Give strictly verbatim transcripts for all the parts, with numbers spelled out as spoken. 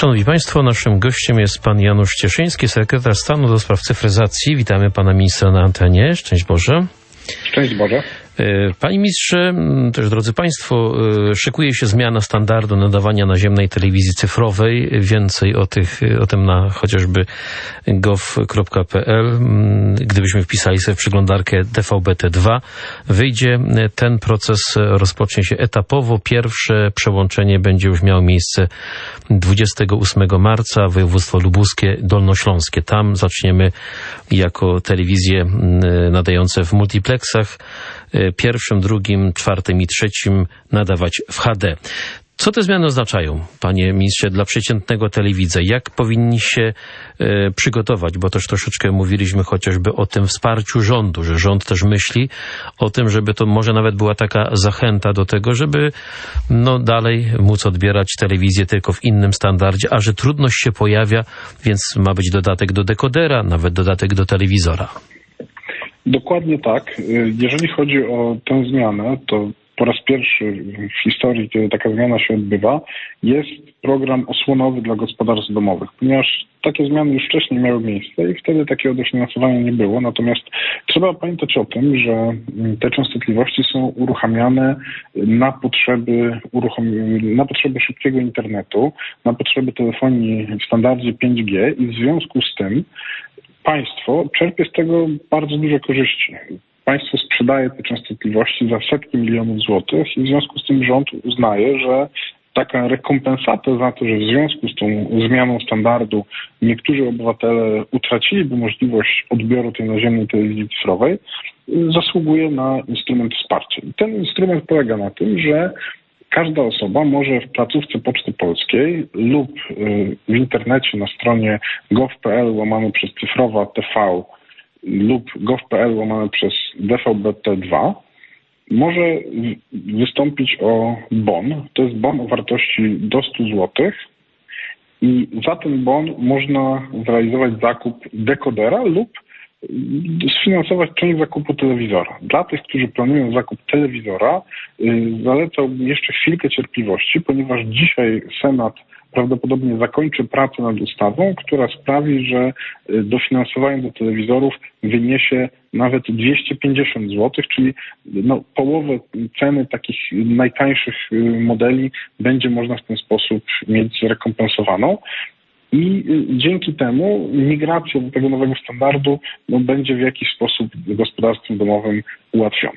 Szanowni Państwo, naszym gościem jest pan Janusz Cieszyński, sekretarz stanu do spraw cyfryzacji. Witamy pana ministra na antenie. Szczęść Boże. Szczęść Boże. Panie ministrze, też drodzy Państwo, szykuje się zmiana standardu nadawania naziemnej telewizji cyfrowej. Więcej o, tych, o tym na chociażby gov kropka p l. Gdybyśmy wpisali sobie w przeglądarkę D V B T dwa, wyjdzie. Ten proces rozpocznie się etapowo. Pierwsze przełączenie będzie już miało miejsce dwudziestego ósmego marca, województwo lubuskie, dolnośląskie. Tam zaczniemy jako telewizje nadające w multiplexach pierwszym, drugim, czwartym i trzecim nadawać w H D. Co te zmiany oznaczają, panie ministrze, dla przeciętnego telewidza? Jak powinni się e, przygotować? Bo też troszeczkę mówiliśmy chociażby o tym wsparciu rządu, że rząd też myśli o tym, żeby to może nawet była taka zachęta do tego, żeby no dalej móc odbierać telewizję tylko w innym standardzie, a że trudność się pojawia, więc ma być dodatek do dekodera, nawet dodatek do telewizora. Dokładnie tak. Jeżeli chodzi o tę zmianę, to po raz pierwszy w historii, kiedy taka zmiana się odbywa, jest program osłonowy dla gospodarstw domowych, ponieważ takie zmiany już wcześniej miały miejsce i wtedy takiego dofinansowania nie było. Natomiast trzeba pamiętać o tym, że te częstotliwości są uruchamiane na potrzeby, uruchom- na potrzeby szybkiego internetu, na potrzeby telefonii w standardzie pięć G i w związku z tym państwo czerpie z tego bardzo duże korzyści. Państwo sprzedaje te częstotliwości za setki milionów złotych i w związku z tym rząd uznaje, że taka rekompensata za to, że w związku z tą zmianą standardu niektórzy obywatele utraciliby możliwość odbioru tej naziemnej telewizji cyfrowej, zasługuje na instrument wsparcia. I ten instrument polega na tym, że każda osoba może w placówce Poczty Polskiej lub w internecie na stronie gov kropka p l łamane przez cyfrowa T V lub gov kropka p l łamane przez D V B T dwa może wystąpić o bon. To jest bon o wartości do stu złotych i za ten bon można zrealizować zakup dekodera lub sfinansować część zakupu telewizora. Dla tych, którzy planują zakup telewizora, yy, zalecałbym jeszcze chwilkę cierpliwości, ponieważ dzisiaj Senat prawdopodobnie zakończy pracę nad ustawą, która sprawi, że dofinansowanie do telewizorów wyniesie nawet dwieście pięćdziesiąt złotych, czyli no, połowę ceny takich najtańszych modeli będzie można w ten sposób mieć zrekompensowaną. I dzięki temu migracja do tego nowego standardu no, będzie w jakiś sposób gospodarstwom domowym ułatwiona.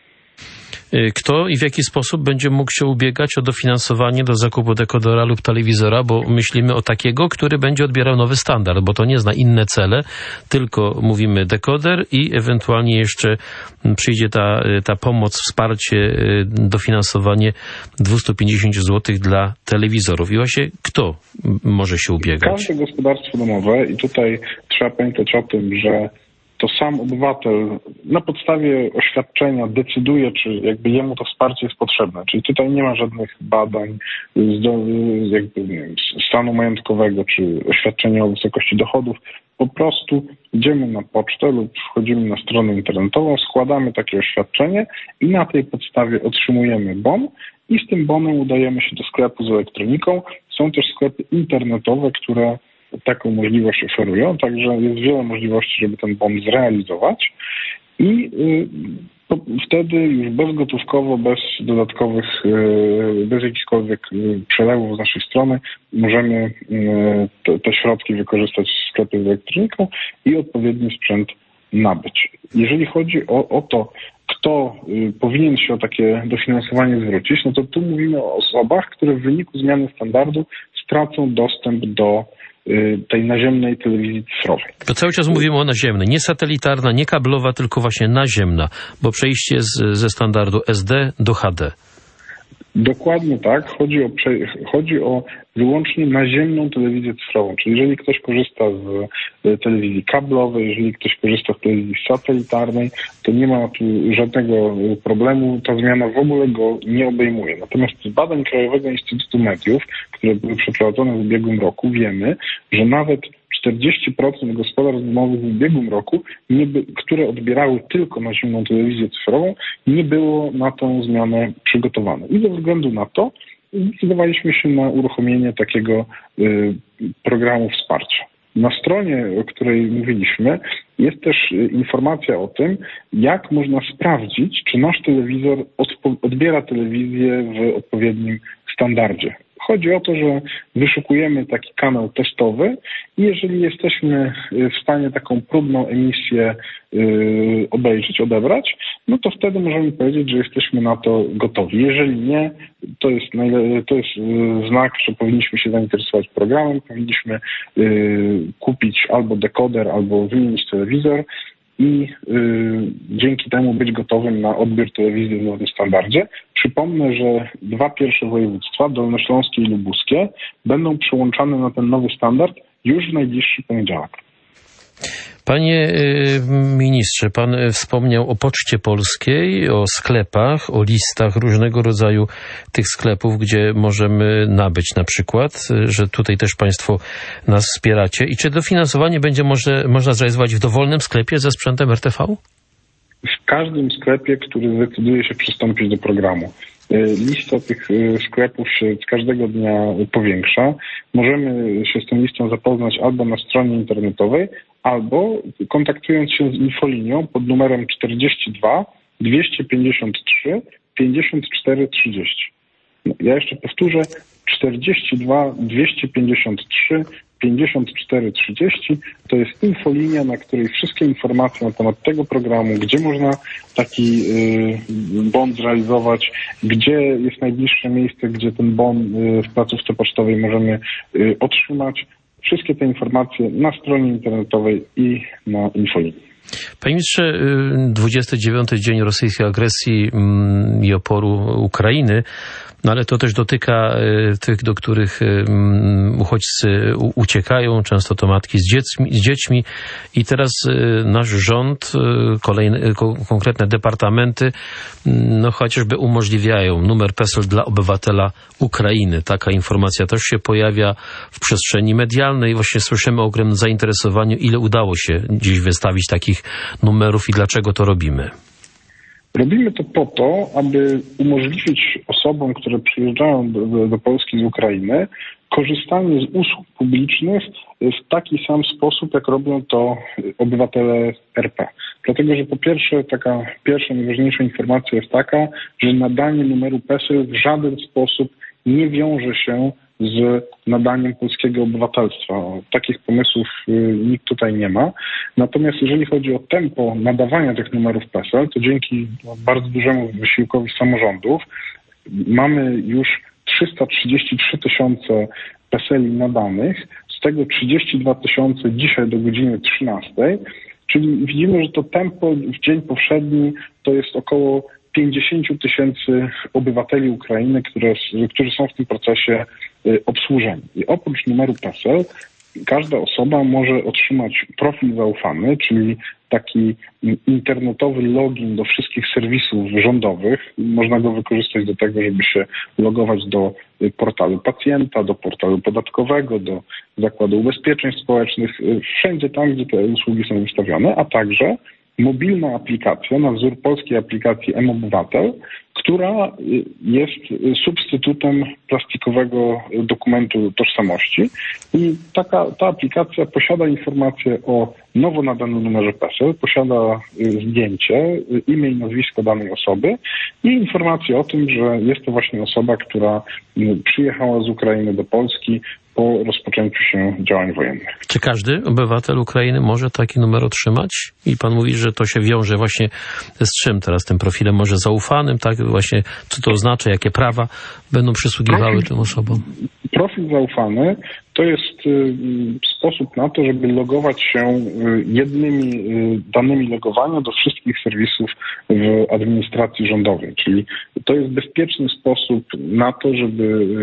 Kto i w jaki sposób będzie mógł się ubiegać o dofinansowanie do zakupu dekodera lub telewizora, bo myślimy o takiego, który będzie odbierał nowy standard, bo to nie zna inne cele, tylko mówimy dekoder i ewentualnie jeszcze przyjdzie ta, ta pomoc, wsparcie, dofinansowanie dwieście pięćdziesiąt złotych dla telewizorów. I właśnie kto może się ubiegać? Każde gospodarstwo domowe i tutaj trzeba pamiętać o tym, że to sam obywatel na podstawie oświadczenia decyduje, czy jakby jemu to wsparcie jest potrzebne. Czyli tutaj nie ma żadnych badań z do, jakby, nie wiem, stanu majątkowego, czy oświadczenia o wysokości dochodów. Po prostu idziemy na pocztę lub wchodzimy na stronę internetową, składamy takie oświadczenie i na tej podstawie otrzymujemy bon i z tym bonem udajemy się do sklepu z elektroniką. Są też sklepy internetowe, które taką możliwość oferują, także jest wiele możliwości, żeby ten bon zrealizować i y, wtedy już bezgotówkowo, bez dodatkowych, y, bez jakichkolwiek y, przelewów z naszej strony możemy y, te, te środki wykorzystać w sklepie z elektroniką i odpowiedni sprzęt nabyć. Jeżeli chodzi o, o to, kto y, powinien się o takie dofinansowanie zwrócić, no to tu mówimy o osobach, które w wyniku zmiany standardu stracą dostęp do tej naziemnej telewizji cyfrowej. To cały czas mówimy o naziemnej, nie satelitarna, nie kablowa, tylko właśnie naziemna, bo przejście z, ze standardu S D do H D. Dokładnie tak. Chodzi o, chodzi o wyłącznie naziemną telewizję cyfrową. Czyli jeżeli ktoś korzysta z telewizji kablowej, jeżeli ktoś korzysta z telewizji satelitarnej, to nie ma tu żadnego problemu. Ta zmiana w ogóle go nie obejmuje. Natomiast z badań Krajowego Instytutu Mediów, które były przeprowadzone w ubiegłym roku, wiemy, że nawet czterdzieści procent gospodarstw domowych w ubiegłym roku, nie by, które odbierały tylko naziemną telewizję cyfrową, nie było na tę zmianę przygotowane. I ze względu na to zdecydowaliśmy się na uruchomienie takiego programu wsparcia. Na stronie, o której mówiliśmy, jest też informacja o tym, jak można sprawdzić, czy nasz telewizor odbiera telewizję w odpowiednim standardzie. Chodzi o to, że wyszukujemy taki kanał testowy i jeżeli jesteśmy w stanie taką próbną emisję yy, obejrzeć, odebrać, no to wtedy możemy powiedzieć, że jesteśmy na to gotowi. Jeżeli nie, to jest, najle- to jest yy, znak, że powinniśmy się zainteresować programem, powinniśmy yy, kupić albo dekoder, albo wymienić telewizor i y, dzięki temu być gotowym na odbiór telewizji w nowym standardzie. Przypomnę, że dwa pierwsze województwa, dolnośląskie i lubuskie, będą przyłączane na ten nowy standard już w najbliższy poniedziałek. Panie ministrze, pan wspomniał o Poczcie Polskiej, o sklepach, o listach różnego rodzaju tych sklepów, gdzie możemy nabyć na przykład, że tutaj też państwo nas wspieracie. I czy dofinansowanie będzie może, można zrealizować w dowolnym sklepie ze sprzętem R T V? W każdym sklepie, który zdecyduje się przystąpić do programu. Lista tych sklepów się z każdego dnia powiększa. Możemy się z tą listą zapoznać albo na stronie internetowej, albo kontaktując się z infolinią pod numerem czterdzieści dwa dwieście pięćdziesiąt trzy pięćdziesiąt cztery trzydzieści. No, ja jeszcze powtórzę, czterdzieści dwa dwieście pięćdziesiąt trzy pięćdziesiąt cztery trzydzieści to jest infolinia, na której wszystkie informacje na temat tego programu, gdzie można taki y, bon zrealizować, gdzie jest najbliższe miejsce, gdzie ten bon y, w placówce pocztowej możemy y, otrzymać. Wszystkie te informacje na stronie internetowej i na infolinii. Panie ministrze, dwudziesty dziewiąty dzień rosyjskiej agresji i oporu Ukrainy, no ale to też dotyka tych, do których uchodźcy uciekają, często to matki z dziećmi, z dziećmi. I teraz nasz rząd, kolejne, konkretne departamenty, no chociażby umożliwiają numer PESEL dla obywatela Ukrainy. Taka informacja też się pojawia w przestrzeni medialnej. Właśnie słyszymy o ogromnym zainteresowaniu, ile udało się dziś wystawić takich numerów i dlaczego to robimy. Robimy to po to, aby umożliwić osobom, które przyjeżdżają do, do, do Polski z Ukrainy, korzystanie z usług publicznych w taki sam sposób, jak robią to obywatele R P. Dlatego, że po pierwsze, taka pierwsza, najważniejsza informacja jest taka, że nadanie numeru PESEL w żaden sposób nie wiąże się z nadaniem polskiego obywatelstwa. Takich pomysłów nikt tutaj nie ma. Natomiast jeżeli chodzi o tempo nadawania tych numerów PESEL, to dzięki bardzo dużemu wysiłkowi samorządów mamy już trzysta trzydzieści trzy tysiące PESEL-i nadanych, z tego trzydzieści dwa tysiące dzisiaj do godziny trzynastej, czyli widzimy, że to tempo w dzień powszedni to jest około pięćdziesiąt tysięcy obywateli Ukrainy, które, którzy są w tym procesie obsłużeni. I oprócz numeru PESEL każda osoba może otrzymać profil zaufany, czyli taki internetowy login do wszystkich serwisów rządowych. Można go wykorzystać do tego, żeby się logować do portalu pacjenta, do portalu podatkowego, do Zakładu Ubezpieczeń Społecznych, wszędzie tam, gdzie te usługi są ustawione, a także mobilna aplikacja na wzór polskiej aplikacji M-Obywatel, która jest substytutem plastikowego dokumentu tożsamości i taka, ta aplikacja posiada informacje o nowo nadanym numerze PESEL, posiada zdjęcie, imię i nazwisko danej osoby i informacje o tym, że jest to właśnie osoba, która przyjechała z Ukrainy do Polski po rozpoczęciu się działań wojennych. Czy każdy obywatel Ukrainy może taki numer otrzymać? I pan mówi, że to się wiąże właśnie z czym teraz? Tym profilem może zaufanym, tak? Właśnie co to oznacza, jakie prawa będą przysługiwały profil, tym osobom? Profil zaufany to jest y, sposób na to, żeby logować się y, jednymi y, danymi logowania do wszystkich serwisów w administracji rządowej. Czyli to jest bezpieczny sposób na to, żeby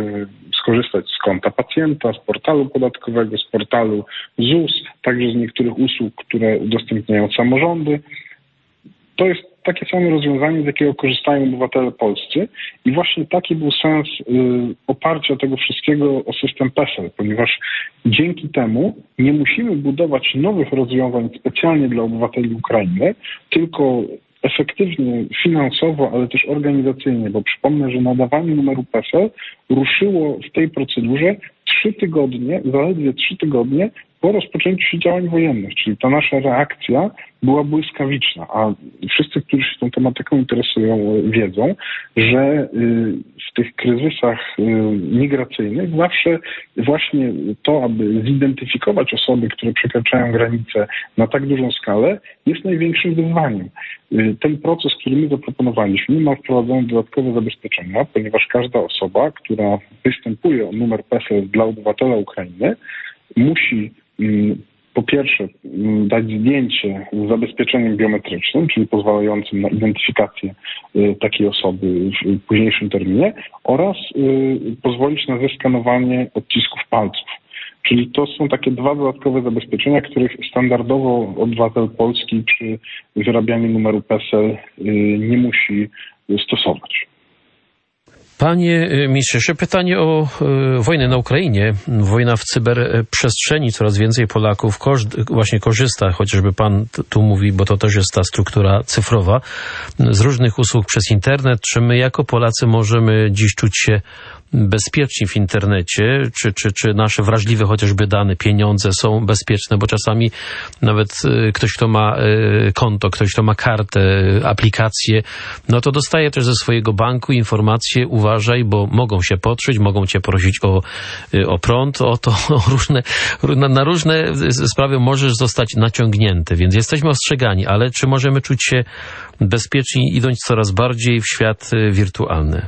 y, skorzystać z konta pacjenta, z portalu podatkowego, z portalu ZUS, także z niektórych usług, które udostępniają samorządy. To jest takie samo rozwiązanie, z jakiego korzystają obywatele polscy i właśnie taki był sens y, oparcia tego wszystkiego o system PESEL, ponieważ dzięki temu nie musimy budować nowych rozwiązań specjalnie dla obywateli Ukrainy, tylko efektywnie finansowo, ale też organizacyjnie, bo przypomnę, że nadawanie numeru PESEL ruszyło w tej procedurze trzy tygodnie, zaledwie trzy tygodnie po rozpoczęciu się działań wojennych, czyli ta nasza reakcja była błyskawiczna, a wszyscy, którzy się tą tematyką interesują, wiedzą, że w tych kryzysach migracyjnych zawsze właśnie to, aby zidentyfikować osoby, które przekraczają granice na tak dużą skalę, jest największym wyzwaniem. Ten proces, który my zaproponowaliśmy, ma wprowadzone dodatkowe zabezpieczenia, ponieważ każda osoba, która występuje o numer PESEL dla obywatela Ukrainy, musi po pierwsze dać zdjęcie z zabezpieczeniem biometrycznym, czyli pozwalającym na identyfikację takiej osoby w późniejszym terminie oraz pozwolić na zeskanowanie odcisków palców. Czyli to są takie dwa dodatkowe zabezpieczenia, których standardowo obywatel polski przy wyrabianiu numeru PESEL nie musi stosować. Panie ministrze, jeszcze pytanie o e, wojnę na Ukrainie. Wojna w cyberprzestrzeni. Coraz więcej Polaków kosz- właśnie korzysta, chociażby pan tu mówi, bo to też jest ta struktura cyfrowa, z różnych usług przez internet. Czy my jako Polacy możemy dziś czuć się bezpieczni w internecie? Czy, czy, czy nasze wrażliwe chociażby dane, pieniądze są bezpieczne? Bo czasami nawet ktoś, kto ma konto, ktoś, kto ma kartę, aplikację, no to dostaje też ze swojego banku informacje, uważaj, bo mogą się podszyć, mogą cię prosić o, o prąd, o to, o różne, na, na różne sprawy możesz zostać naciągnięty, więc jesteśmy ostrzegani, ale czy możemy czuć się bezpieczni, idąc coraz bardziej w świat wirtualny?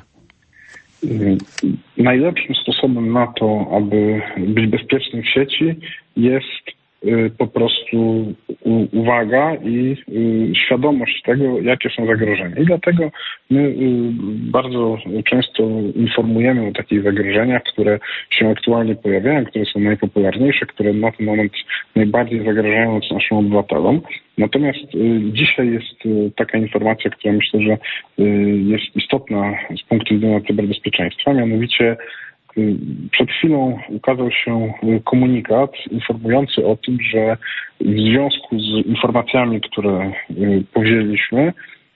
Najlepszym sposobem na to, aby być bezpiecznym w sieci, jest po prostu uwaga i świadomość tego, jakie są zagrożenia. I dlatego my bardzo często informujemy o takich zagrożeniach, które się aktualnie pojawiają, które są najpopularniejsze, które na ten moment najbardziej zagrażają naszym obywatelom. Natomiast dzisiaj jest taka informacja, która myślę, że jest istotna z punktu widzenia cyberbezpieczeństwa, mianowicie przed chwilą ukazał się komunikat informujący o tym, że w związku z informacjami, które powzięliśmy,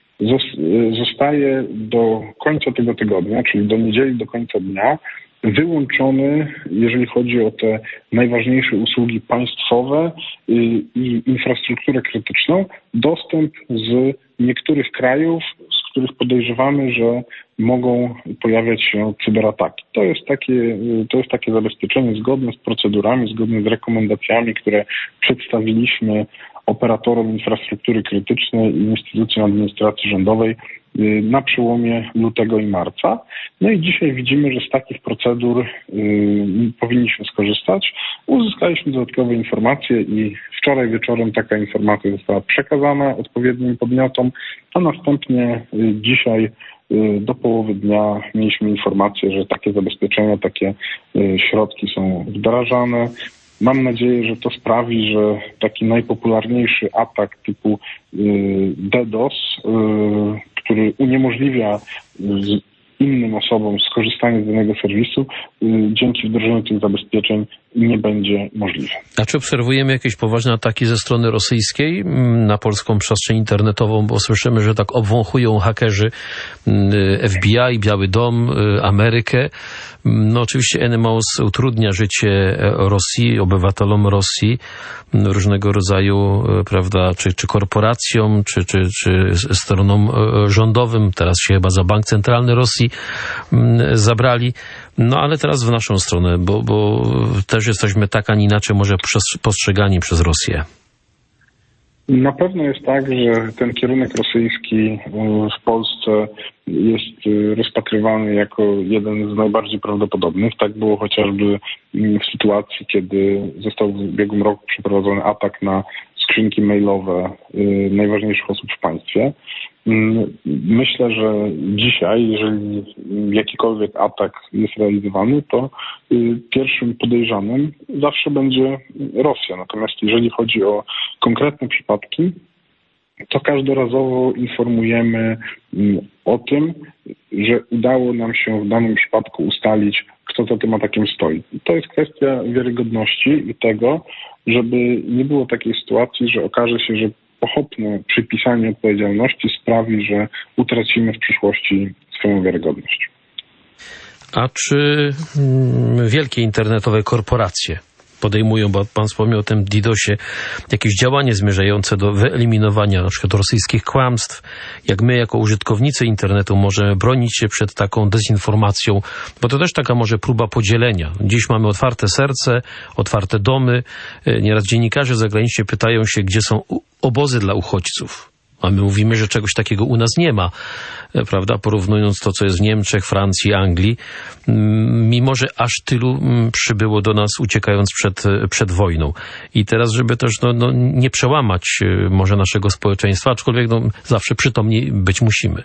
zostaje do końca tego tygodnia, czyli do niedzieli, do końca dnia, wyłączony, jeżeli chodzi o te najważniejsze usługi państwowe i infrastrukturę krytyczną, dostęp z niektórych krajów, z których podejrzewamy, że mogą pojawiać się cyberataki. To jest takie, to jest takie zabezpieczenie zgodne z procedurami, zgodne z rekomendacjami, które przedstawiliśmy operatorom infrastruktury krytycznej i instytucjom administracji rządowej na przełomie lutego i marca. No i dzisiaj widzimy, że z takich procedur y, powinniśmy skorzystać. Uzyskaliśmy dodatkowe informacje i wczoraj wieczorem taka informacja została przekazana odpowiednim podmiotom, a następnie y, dzisiaj y, do połowy dnia mieliśmy informację, że takie zabezpieczenia, takie y, środki są wdrażane. Mam nadzieję, że to sprawi, że taki najpopularniejszy atak typu y, DDoS, y, który uniemożliwia innym osobom skorzystanie z danego serwisu, dzięki wdrożeniu tych zabezpieczeń nie będzie możliwe. A czy obserwujemy jakieś poważne ataki ze strony rosyjskiej na polską przestrzeń internetową, bo słyszymy, że tak obwąchują hakerzy F B I, Biały Dom, Amerykę. No oczywiście Anonymous utrudnia życie Rosji, obywatelom Rosji, różnego rodzaju, prawda, czy, czy korporacjom, czy, czy, czy stronom rządowym. Teraz się chyba za Bank Centralny Rosji zabrali. No ale teraz w naszą stronę, bo, bo też jesteśmy tak, a nie inaczej może postrzegani przez Rosję. Na pewno jest tak, że ten kierunek rosyjski w Polsce jest rozpatrywany jako jeden z najbardziej prawdopodobnych. Tak było chociażby w sytuacji, kiedy został w ubiegłym roku przeprowadzony atak na skrzynki mailowe najważniejszych osób w państwie. Myślę, że dzisiaj, jeżeli jakikolwiek atak jest realizowany, to pierwszym podejrzanym zawsze będzie Rosja. Natomiast jeżeli chodzi o konkretne przypadki, to każdorazowo informujemy o tym, że udało nam się w danym przypadku ustalić, kto za tym atakiem stoi. To jest kwestia wiarygodności i tego, żeby nie było takiej sytuacji, że okaże się, że pochopne przypisanie odpowiedzialności sprawi, że utracimy w przyszłości swoją wiarygodność. A czy mm, wielkie internetowe korporacje podejmują, bo pan wspomniał o tym didosie, jakieś działanie zmierzające do wyeliminowania na przykład rosyjskich kłamstw? Jak my jako użytkownicy internetu możemy bronić się przed taką dezinformacją? Bo to też taka może próba podzielenia. Dziś mamy otwarte serce, otwarte domy. Nieraz dziennikarze zagraniczni pytają się, gdzie są obozy dla uchodźców. A my mówimy, że czegoś takiego u nas nie ma, prawda? Porównując to, co jest w Niemczech, Francji, Anglii, mimo że aż tylu przybyło do nas uciekając przed, przed wojną. I teraz, żeby też no, no, nie przełamać może naszego społeczeństwa, aczkolwiek no, zawsze przytomni być musimy.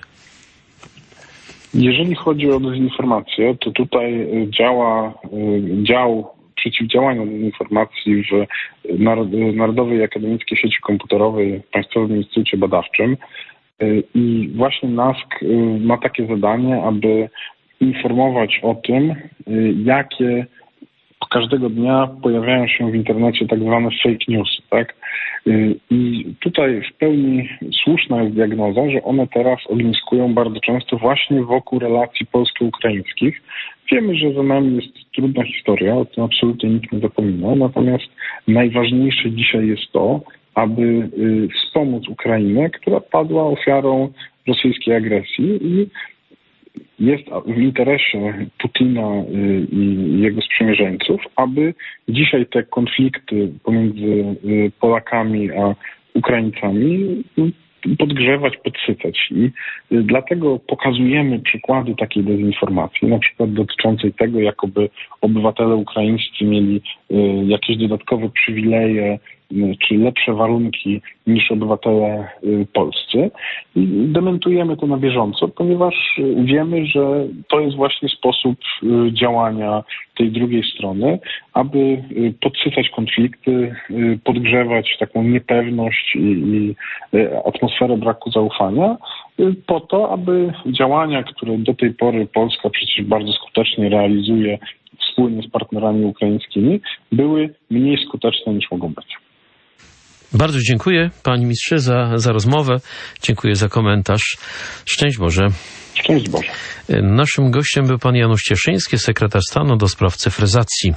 Jeżeli chodzi o dezinformację, to tutaj działa dział przeciwdziałania dezinformacji w Narodowej Akademickiej Sieci Komputerowej w Państwowym Instytucie Badawczym. I właśnie NASK ma takie zadanie, aby informować o tym, jakie każdego dnia pojawiają się w internecie tak zwane fake newsy, tak? I tutaj w pełni słuszna jest diagnoza, że one teraz ogniskują bardzo często właśnie wokół relacji polsko-ukraińskich. Wiemy, że za nami jest trudna historia, o tym absolutnie nikt nie zapomina, natomiast najważniejsze dzisiaj jest to, aby wspomóc Ukrainę, która padła ofiarą rosyjskiej agresji i jest w interesie Putina i jego sprzymierzeńców, aby dzisiaj te konflikty pomiędzy Polakami a Ukraińcami podgrzewać, podsycać. I dlatego pokazujemy przykłady takiej dezinformacji, na przykład dotyczącej tego, jakoby obywatele ukraińscy mieli jakieś dodatkowe przywileje czy lepsze warunki niż obywatele polscy. I dementujemy to na bieżąco, ponieważ wiemy, że to jest właśnie sposób działania tej drugiej strony, aby podsycać konflikty, podgrzewać taką niepewność i, i atmosferę braku zaufania, po to, aby działania, które do tej pory Polska przecież bardzo skutecznie realizuje wspólnie z partnerami ukraińskimi, były mniej skuteczne niż mogą być. Bardzo dziękuję, panie mistrze, za, za rozmowę. Dziękuję za komentarz. Szczęść Boże. Szczęść Boże. Naszym gościem był pan Janusz Cieszyński, sekretarz stanu do spraw cyfryzacji.